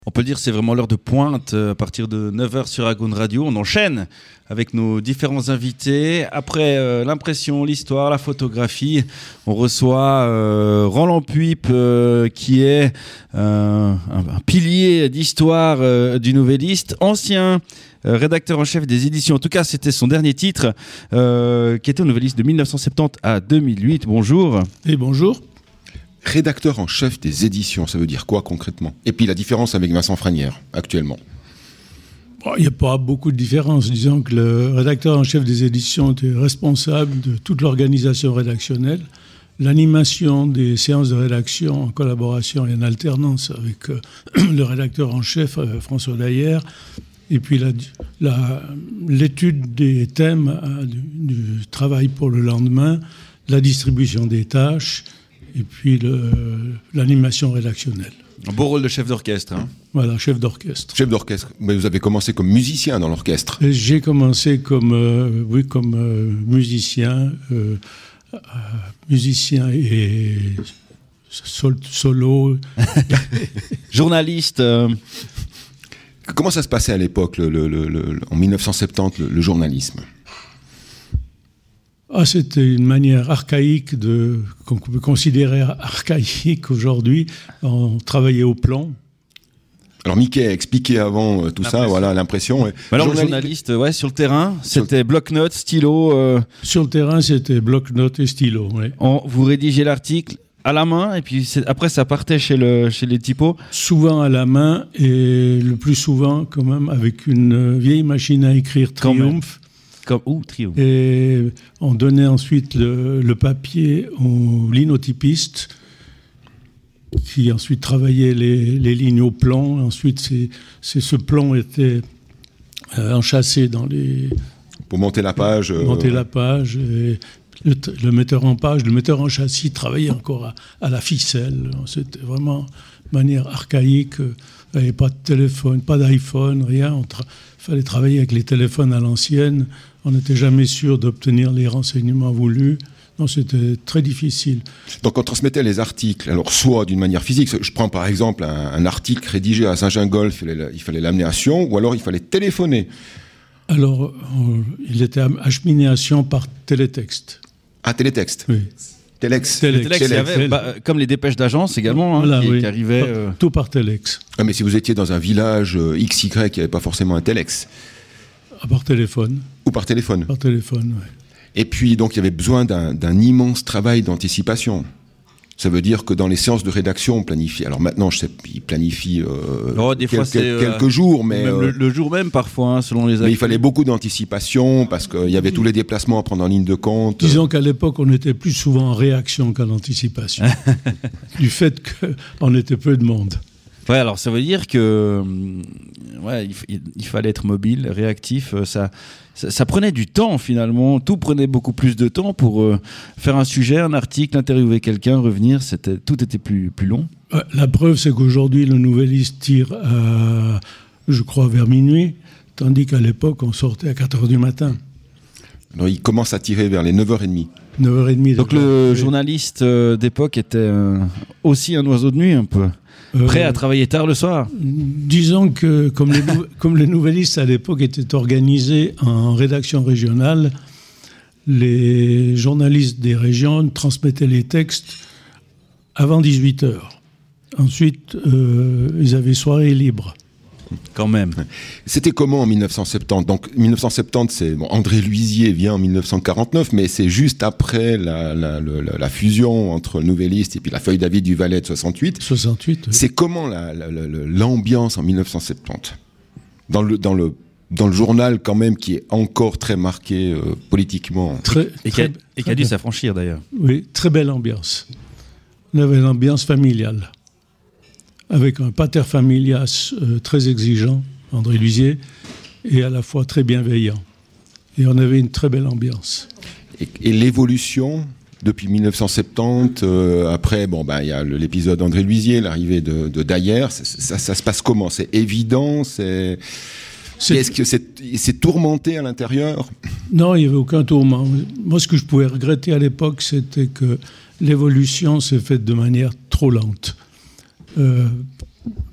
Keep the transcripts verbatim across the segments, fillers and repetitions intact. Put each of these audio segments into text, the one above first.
On peut le dire, c'est vraiment l'heure de pointe à partir de neuf heures sur Agon Radio. On enchaîne avec nos différents invités. Après euh, l'impression, l'histoire, la photographie, on reçoit euh, Roland Puip euh, qui est euh, un, un pilier d'histoire euh, du Nouvelliste, ancien euh, rédacteur en chef des éditions. En tout cas, c'était son dernier titre euh, qui était au Nouvelliste de dix-neuf cent soixante-dix à deux mille huit. Bonjour. Et bonjour. Rédacteur en chef des éditions, ça veut dire quoi concrètement? Et puis la différence avec Vincent Franière, actuellement? Bon, il n'y a pas beaucoup de différence. Disons que le rédacteur en chef des éditions était responsable de toute l'organisation rédactionnelle, l'animation des séances de rédaction en collaboration et en alternance avec euh, le rédacteur en chef, euh, François Daillère, et puis la, la, l'étude des thèmes euh, du, du travail pour le lendemain, la distribution des tâches, et puis le, l'animation rédactionnelle. Un beau rôle de chef d'orchestre. Hein. Voilà, chef d'orchestre. Chef d'orchestre. Mais vous avez commencé comme musicien dans l'orchestre. Et j'ai commencé comme, euh, oui, comme euh, musicien, euh, euh, musicien et sol, solo. Journaliste. Euh... Comment ça se passait à l'époque, le, le, le, le, en dix-neuf cent soixante-dix, le, le journalisme? Ah, c'était une manière archaïque de, qu'on peut considérer archaïque aujourd'hui. On travaillait au plomb. Alors Mickey a expliqué avant euh, tout ça, voilà l'impression. Ouais. Alors Journal... le journaliste, ouais, sur le terrain, c'était sur... bloc-notes, stylo. Euh... Sur le terrain, c'était bloc-notes et stylo. Ouais. On, vous rédigez l'article à la main et puis c'est... après ça partait chez le chez les typos. Souvent à la main et le plus souvent quand même avec une vieille machine à écrire Triumph. Comme, ouh, Triumph. Et on donnait ensuite le, le papier au linotypiste qui ensuite travaillait les, les lignes au plomb. Ensuite, c'est, c'est ce plomb était euh, enchâssé dans les... Pour monter la page. Euh... Monter la page. Et le, le metteur en page, le metteur en châssis travaillait encore à, à la ficelle. C'était vraiment de manière archaïque. Il n'y avait pas de téléphone, pas d'iPhone, rien. Il tra- fallait travailler avec les téléphones à l'ancienne. On n'était jamais sûr d'obtenir les renseignements voulus. Non, c'était très difficile. Donc on transmettait les articles, alors soit d'une manière physique, je prends par exemple un, un article rédigé à Saint-Gingolph, il fallait, il fallait l'amener à Sion, ou alors il fallait téléphoner. Alors, euh, il était acheminé à Sion par télétexte. Ah, télétexte. Oui. Téléx. Téléx. Téléx, Téléx. Il y avait, bah, comme les dépêches d'agence également, hein, voilà, qui, oui. qui arrivaient... Euh... Tout par téléx. Ah, mais si vous étiez dans un village euh, X Y, il n'y avait pas forcément un téléx. Ah, par téléphone. Ou par téléphone. Par téléphone, oui. Et puis, donc, il y avait besoin d'un, d'un immense travail d'anticipation. Ça veut dire que dans les séances de rédaction, on planifie. Alors maintenant, je sais, ils planifient euh, oh, des quelques, fois, c'est, quelques euh, jours, mais même euh, le, le jour même parfois, hein, selon les. Mais il fallait beaucoup d'anticipation parce qu'il y avait tous les déplacements à prendre en ligne de compte. Disons qu'à l'époque, on était plus souvent en réaction qu'en anticipation, du fait qu'on était peu de monde. Ouais, alors ça veut dire que ouais, il, il fallait être mobile, réactif. Ça, ça, ça prenait du temps finalement. Tout prenait beaucoup plus de temps pour euh, faire un sujet, un article, interviewer quelqu'un, revenir. C'était, tout était plus, plus long. La preuve, c'est qu'aujourd'hui, le Nouvelliste tire, à, je crois, vers minuit, tandis qu'à l'époque, on sortait à quatre heures du matin. Alors, il commence à tirer vers les neuf heures trente. neuf heures trente. Donc le journaliste euh, d'époque était euh, aussi un oiseau de nuit un peu. Prêt euh, à travailler tard le soir? Disons que, comme les, nou- comme les nouvellistes à l'époque étaient organisés en rédaction régionale, les journalistes des régions transmettaient les textes avant dix-huit heures. Ensuite, euh, ils avaient soirée libre. Quand même. C'était comment en dix-neuf cent soixante-dix? Donc dix-neuf cent soixante-dix, c'est bon, André Luisier vient en dix-neuf cent quarante-neuf, mais c'est juste après la, la, la, la fusion entre le Nouvelliste et puis la feuille David du Valais de soixante-huit. soixante-huit. Oui. C'est comment la, la, la, l'ambiance en dix-neuf cent soixante-dix dans le dans le dans le journal quand même qui est encore très marqué euh, politiquement. Très, et, très, qui a, et qui a dû s'affranchir d'ailleurs. Oui, très belle ambiance. On avait une ambiance familiale, avec un pater familias euh, très exigeant, André Luisier, et à la fois très bienveillant. Et on avait une très belle ambiance. Et, et l'évolution depuis dix-neuf cent soixante-dix, euh, après, bon, ben, il y a le, l'épisode André Luisier, l'arrivée de, de Daillère. Ça, ça, ça se passe comment? C'est évident? C'est... C'est... Est-ce que c'est, c'est tourmenté à l'intérieur? Non, il n'y avait aucun tourment. Moi, ce que je pouvais regretter à l'époque, c'était que l'évolution s'est faite de manière trop lente. Euh,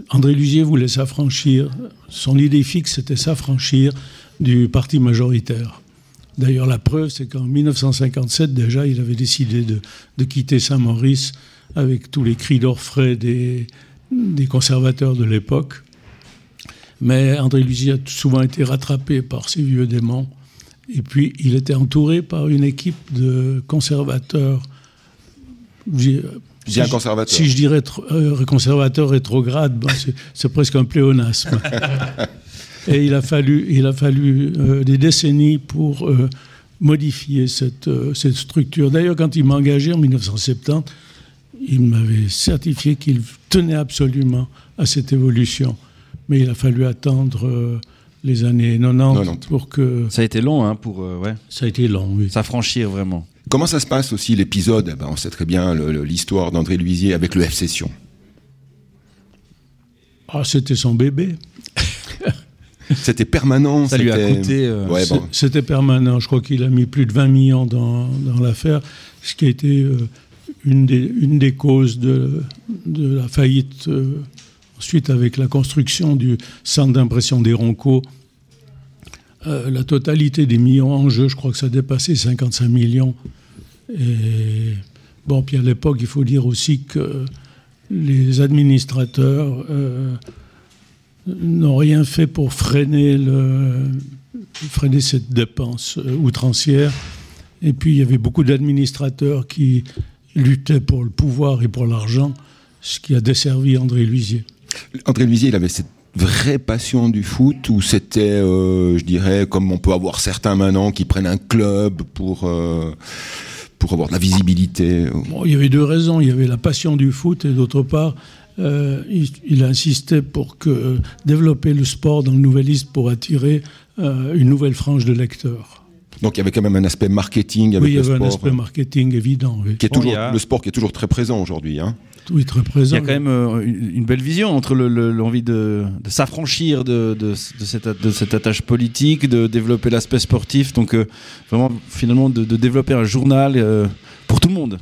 André Lusier voulait s'affranchir, son idée fixe c'était s'affranchir du parti majoritaire. D'ailleurs, la preuve, c'est qu'en dix-neuf cent cinquante-sept, déjà, il avait décidé de, de quitter Saint-Maurice avec tous les cris d'orfraie des, des conservateurs de l'époque. Mais André Lusier a souvent été rattrapé par ses vieux démons. Et puis, il était entouré par une équipe de conservateurs. Bien si conservateur. Si je dirais euh, conservateur rétrograde, ben c'est, c'est presque un pléonasme. Et il a fallu, il a fallu euh, des décennies pour euh, modifier cette, euh, cette structure. D'ailleurs, quand il m'a engagé en dix-neuf cent soixante-dix, il m'avait certifié qu'il tenait absolument à cette évolution. Mais il a fallu attendre euh, les années quatre-vingt-dix pour que... Ça a été long, hein, pour... Euh, ouais. Ça a été long, oui. S'affranchir, vraiment. Comment ça se passe aussi, l'épisode eh ben, on sait très bien le, le, l'histoire d'André Lusier avec le F Session. Ah, c'était son bébé. C'était permanent. Ça c'était... lui a coûté... Euh... Ouais, bon. C'était permanent. Je crois qu'il a mis plus de vingt millions dans, dans l'affaire, ce qui a été euh, une, des, une des causes de, de la faillite. Euh, ensuite, avec la construction du centre d'impression des Roncos, euh, la totalité des millions en jeu, je crois que ça dépassait cinquante-cinq millions. Et bon, puis à l'époque, il faut dire aussi que les administrateurs... Euh, n'ont rien fait pour freiner, le, freiner cette dépense outrancière. Et puis, il y avait beaucoup d'administrateurs qui luttaient pour le pouvoir et pour l'argent, ce qui a desservi André Lusier. André Lusier, il avait cette vraie passion du foot, ou c'était, euh, je dirais, comme on peut avoir certains maintenant qui prennent un club pour... Euh pour avoir de la visibilité. Bon, il y avait deux raisons. Il y avait la passion du foot et d'autre part, euh, il, il insistait pour que, euh, développer le sport dans le Nouvelliste pour attirer euh, une nouvelle frange de lecteurs. Donc il y avait quand même un aspect marketing avec oui, le sport. Oui, il y avait un aspect marketing évident. Oui. Qui est toujours, bon, a... Le sport qui est toujours très présent aujourd'hui. Hein. Oui, très présent. Il y a quand même euh, une belle vision entre le, le, l'envie de, de s'affranchir de, de, de, cette, de cette attache politique, de développer l'aspect sportif, donc euh, vraiment finalement de, de développer un journal euh, pour tout le monde.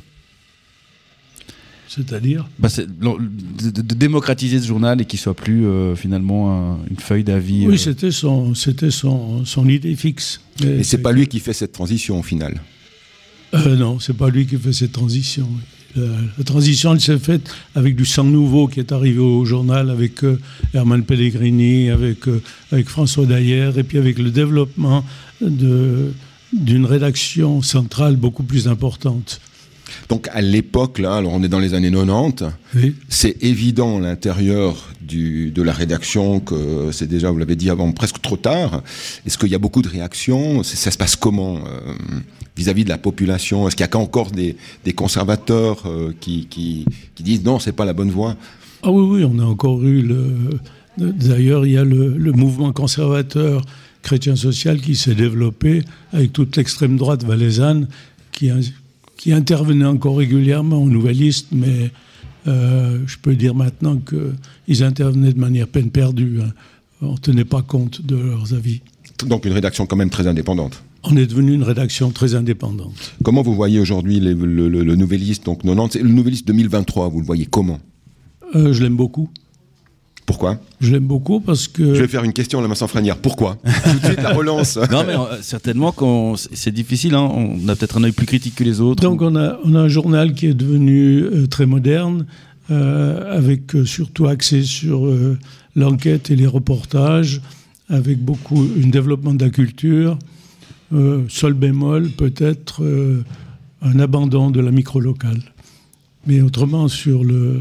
C'est-à-dire bah c'est, de, de, de démocratiser ce journal et qu'il soit plus euh, finalement un, une feuille d'avis. Oui, euh... c'était, son, c'était son, son idée fixe. Mais et c'est pas lui qui fait cette transition au final. Euh, non, c'est pas lui qui fait cette transition. La, la transition, elle s'est faite avec du sang nouveau qui est arrivé au journal, avec euh, Herman Pellegrini, avec, euh, avec François Dayer, et puis avec le développement de, d'une rédaction centrale beaucoup plus importante. Donc à l'époque, là, alors on est dans les années quatre-vingt-dix, oui. C'est évident à l'intérieur du, de la rédaction que c'est déjà, vous l'avez dit avant, presque trop tard. Est-ce qu'il y a beaucoup de réactions ? Ça se passe comment euh, vis-à-vis de la population ? Est-ce qu'il y a encore des, des conservateurs euh, qui, qui, qui disent non, c'est pas la bonne voie ? Ah oui, oui, on a encore eu le... D'ailleurs, il y a le, le mouvement conservateur chrétien-social qui s'est développé avec toute l'extrême droite valaisanne qui a... qui intervenaient encore régulièrement au Nouvelliste, mais euh, je peux dire maintenant qu'ils intervenaient de manière peine perdue. Hein. On ne tenait pas compte de leurs avis. Donc une rédaction quand même très indépendante. On est devenu une rédaction très indépendante. Comment vous voyez aujourd'hui les, le, le, le Nouvelliste, donc quatre-vingt-dix, le Nouvelliste deux mille vingt-trois, vous le voyez comment ? euh, Je l'aime beaucoup. Pourquoi ? Je l'aime beaucoup parce que... Je vais faire une question à la Vincent Franière. Pourquoi ? Tout de suite, la relance. Non, mais euh, certainement, quand c'est difficile. Hein. On a peut-être un œil plus critique que les autres. Donc, ou... on, a, on a un journal qui est devenu euh, très moderne, euh, avec euh, surtout axé sur euh, l'enquête et les reportages, avec beaucoup un développement de la culture. Euh, seul bémol, peut-être euh, un abandon de la micro-locale. Mais autrement, sur le...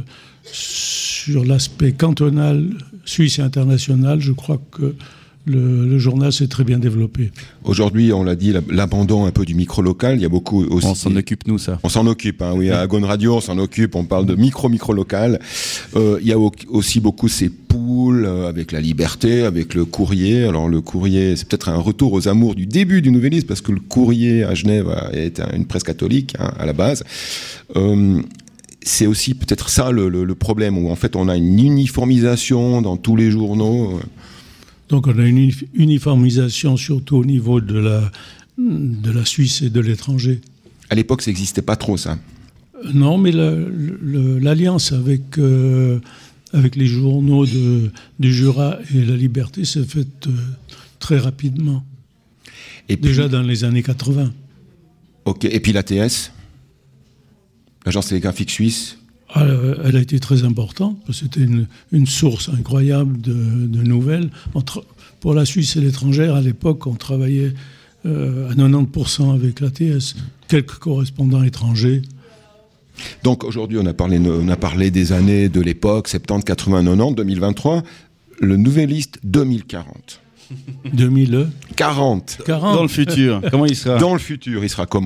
Sur l'aspect cantonal, suisse et international, je crois que le, le journal s'est très bien développé. Aujourd'hui, on l'a dit, l'abandon un peu du micro-local, il y a beaucoup aussi... On s'en occupe, nous, ça. On s'en occupe, hein, oui, à Agone Radio, on s'en occupe, on parle de micro-micro-local. Euh, il y a aussi beaucoup ces poules euh, avec la Liberté, avec le Courrier. Alors le Courrier, c'est peut-être un retour aux amours du début du Nouvelliste, parce que le Courrier à Genève est une presse catholique, hein, à la base. Euh, C'est aussi peut-être ça le, le, le problème, où en fait on a une uniformisation dans tous les journaux. Donc on a une uniformisation surtout au niveau de la, de la Suisse et de l'étranger. À l'époque, ça n'existait pas trop, ça. Non, mais la, le, l'alliance avec, euh, avec les journaux de, du Jura et La Liberté s'est faite euh, très rapidement. Et puis, déjà dans les années quatre-vingts. Ok, et puis l'A T S, l'Agence télégraphique suisse. Ah, elle a été très importante, parce que c'était une, une source incroyable de, de nouvelles. Entre, pour la Suisse et l'étranger, à l'époque, on travaillait euh, à quatre-vingt-dix pour cent avec l'A T S, quelques correspondants étrangers. Donc aujourd'hui, on a parlé, on a parlé des années de l'époque, soixante-dix, quatre-vingts, quatre-vingt-dix, deux mille vingt-trois, le Nouvelliste deux mille quarante. deux mille quarante. quarante. Dans le futur, comment il sera ? Dans le futur, il sera comment ?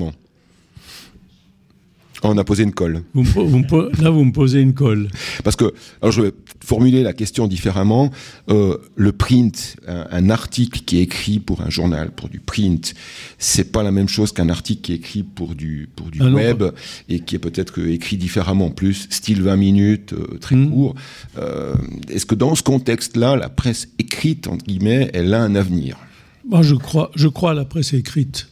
On a posé une colle. Vous me, vous me, là, vous me posez une colle. Parce que, alors je vais formuler la question différemment. Euh, le print, un, un article qui est écrit pour un journal, pour du print, c'est pas la même chose qu'un article qui est écrit pour du, pour du ah web non, et qui est peut-être écrit différemment, plus style vingt minutes, euh, très mmh. court. Euh, est-ce que dans ce contexte-là, la presse écrite, entre guillemets, elle a un avenir ? Moi, je crois, je crois à la presse écrite.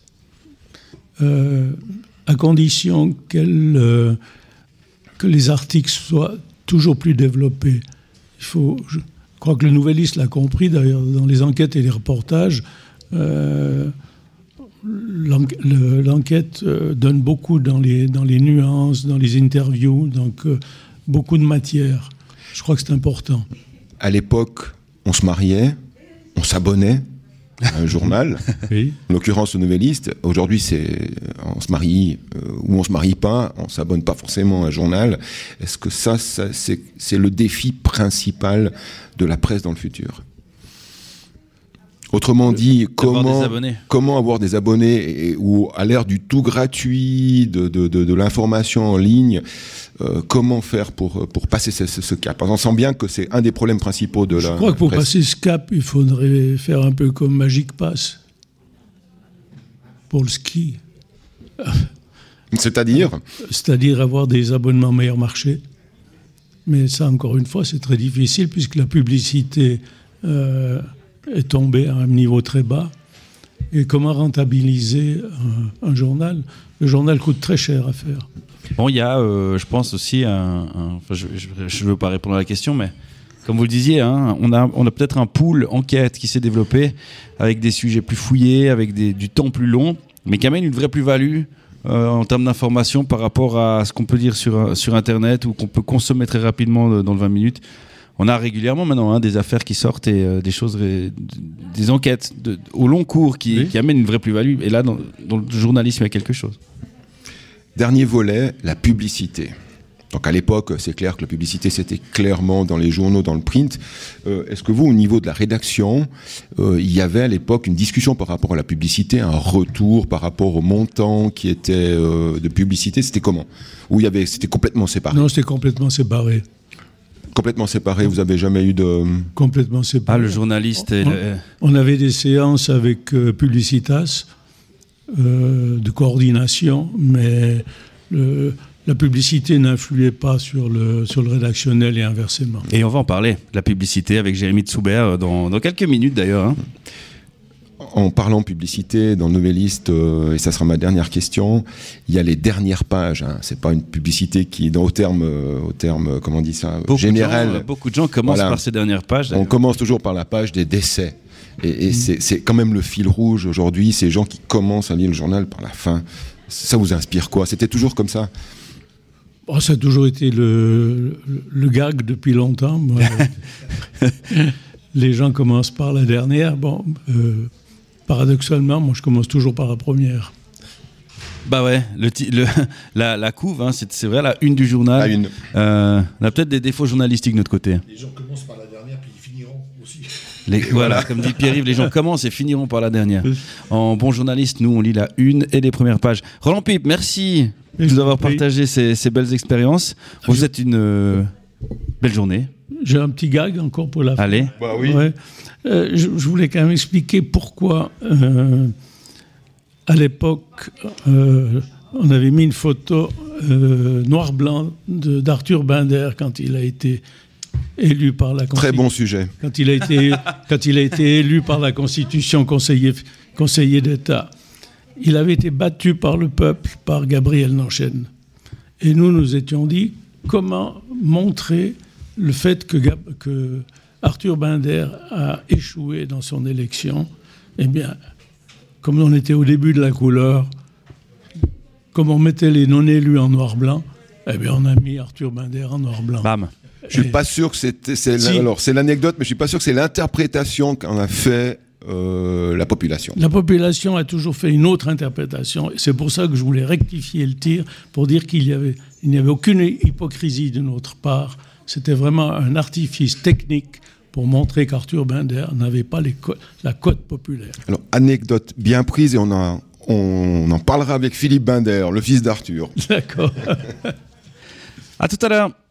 Euh, à condition qu'elle, euh, que les articles soient toujours plus développés. Il faut, je crois que le Nouvelliste l'a compris, d'ailleurs, dans les enquêtes et les reportages. Euh, l'enquête, le, l'enquête euh, donne beaucoup dans les, dans les nuances, dans les interviews, donc euh, beaucoup de matière. Je crois que c'est important. À l'époque, on se mariait, on s'abonnait à un journal, oui. En l'occurrence le Nouvelliste. Aujourd'hui, c'est on se marie euh, ou on se marie pas, on s'abonne pas forcément à un journal. Est-ce que ça, ça c'est, c'est le défi principal de la presse dans le futur ? Autrement dit, comment, comment avoir des abonnés et, ou à l'ère du tout gratuit, de, de, de, de l'information en ligne, euh, comment faire pour, pour passer ce, ce, ce cap ? On sent bien que c'est un des problèmes principaux de la Je crois que pour presse. passer ce cap, il faudrait faire un peu comme Magic Pass pour le ski. C'est-à-dire ? C'est-à-dire avoir des abonnements meilleur marché. Mais ça, encore une fois, c'est très difficile puisque la publicité... Euh, est tombé à un niveau très bas. Et comment rentabiliser un, un journal ? Le journal coûte très cher à faire. Bon, il y a, euh, je pense aussi, un, un, enfin, je ne veux pas répondre à la question, mais comme vous le disiez, hein, on, a, on a peut-être un pool enquête qui s'est développé avec des sujets plus fouillés, avec des, du temps plus long, mais qui amène une vraie plus-value euh, en termes d'information par rapport à ce qu'on peut dire sur, sur Internet ou qu'on peut consommer très rapidement dans le vingt minutes. On a régulièrement maintenant hein, des affaires qui sortent et euh, des choses, ré... des enquêtes de, au long cours qui, oui. qui amènent une vraie plus-value. Et là, dans, dans le journalisme, il y a quelque chose. Dernier volet, la publicité. Donc à l'époque, c'est clair que la publicité, c'était clairement dans les journaux, dans le print. Euh, est-ce que vous, au niveau de la rédaction, euh, il y avait à l'époque une discussion par rapport à la publicité, un retour par rapport au montant qui était euh, de publicité ? C'était comment ? Ou il y avait, c'était complètement séparé ? Non, c'était complètement séparé. Complètement séparé, vous n'avez jamais eu de... Complètement séparé. Ah, le journaliste... On, et le... on avait des séances avec euh, Publicitas, euh, de coordination, mais le, la publicité n'influait pas sur le, sur le rédactionnel et inversement. Et on va en parler, de la publicité, avec Jérémy Tsoubert, dans, dans quelques minutes d'ailleurs. Hein. En parlant publicité, dans le Nouvelliste, euh, et ça sera ma dernière question, il y a les dernières pages. Hein. C'est pas une publicité qui, dans, au terme, euh, au terme, comment on dit ça, beaucoup général. De gens, beaucoup de gens commencent voilà. par ces dernières pages. D'ailleurs. On commence toujours par la page des décès. Et, et mmh. c'est, c'est quand même le fil rouge aujourd'hui, ces gens qui commencent à lire le journal par la fin. Ça vous inspire quoi ? C'était toujours comme ça ? Oh, ça a toujours été le, le, le gag depuis longtemps. Moi, les gens commencent par la dernière. Bon... Euh, Paradoxalement, moi, je commence toujours par la première. Bah ouais, le t- le, la, la couve, hein, c'est, c'est vrai, la une du journal. La une. Euh, on a peut-être des défauts journalistiques de notre côté. Les gens commencent par la dernière, puis ils finiront aussi. Les, voilà, comme dit Pierre-Yves, les gens commencent et finiront par la dernière. En bon journaliste, nous, on lit la une et les premières pages. Roland Pipe, merci de nous avoir partagé ces, ces belles expériences. Vous êtes une euh, belle journée. J'ai un petit gag encore pour la fin. Allez. Bah oui. Ouais. Euh, je, je voulais quand même expliquer pourquoi, euh, à l'époque, euh, on avait mis une photo euh, noir-blanc de, d'Arthur Binder quand il a été élu par la Constitution. Très bon sujet. Quand il a été, quand il a été élu par la Constitution conseiller, conseiller d'État. Il avait été battu par le peuple, par Gabriel Nanchen. Et nous, nous étions dit comment montrer le fait que, que Arthur Binder a échoué dans son élection, eh bien, comme on était au début de la couleur, comme on mettait les non-élus en noir-blanc, eh bien, on a mis Arthur Binder en noir-blanc. Bam. Je suis pas sûr que c'était, c'est, Si. alors c'est l'anecdote, mais je suis pas sûr que c'est l'interprétation qu'en a fait euh, la population. La population a toujours fait une autre interprétation. Et c'est pour ça que je voulais rectifier le tir, pour dire qu'il y avait, il n'y avait aucune hypocrisie de notre part. C'était vraiment un artifice technique pour montrer qu'Arthur Binder n'avait pas les co- la cote populaire. Alors, anecdote bien prise, et on, a, on en parlera avec Philippe Binder, le fils d'Arthur. D'accord. À tout à l'heure.